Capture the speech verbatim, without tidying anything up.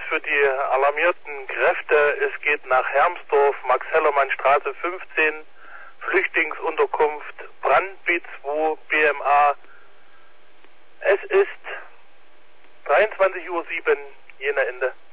für die alarmierten Kräfte. Es geht nach Hermsdorf, Max-Hellermann-Straße fünfzehn, Flüchtlingsunterkunft, Brandby zwei, B M A. Es ist dreiundzwanzig Uhr sieben, jener Ende.